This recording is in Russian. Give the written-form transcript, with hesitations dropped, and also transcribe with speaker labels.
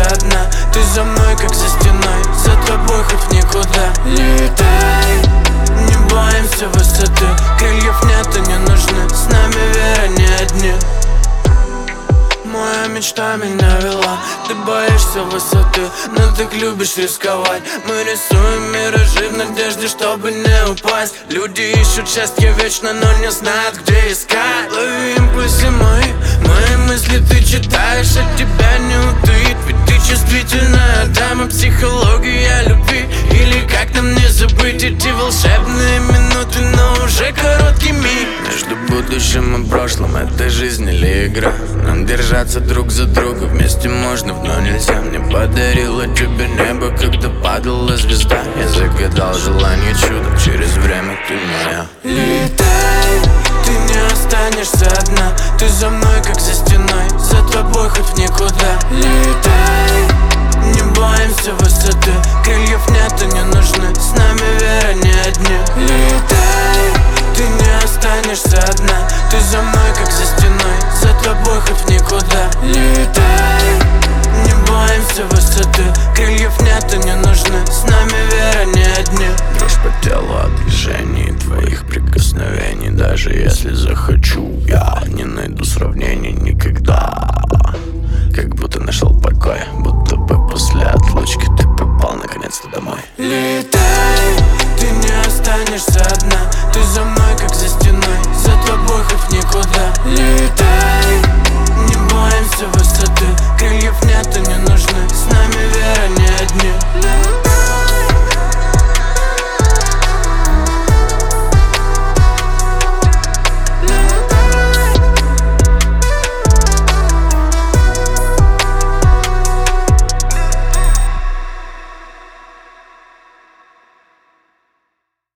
Speaker 1: одна. Ты за мной, как за стеной, за тобой хоть в никуда. Летай, не боимся высоты. Крыльев нет и не нужны, с нами вера не одни. Моя мечта меня вела. Ты боишься высоты, но так любишь рисковать. Мы рисуем миражи в надежде, чтобы не упасть. Люди ищут счастье вечно, но не знают, где искать. Лови импульсы мои мысли ты читаешь, от тебя не утаит. Ведь ты чувствительная дама, психология любви. Или как нам не забыть эти волшебные минуты, но уже короткий миг. Между будущим и прошлым это жизнь или игра. Нам держаться друг за друга вместе можно, но нельзя. Мне подарила тебе небо, когда падала звезда. Я загадал желание чуда, через время ты моя. Летай, ты не останешься одна. Ты за мной, как за стеной, за тобой хоть в никуда. Летай.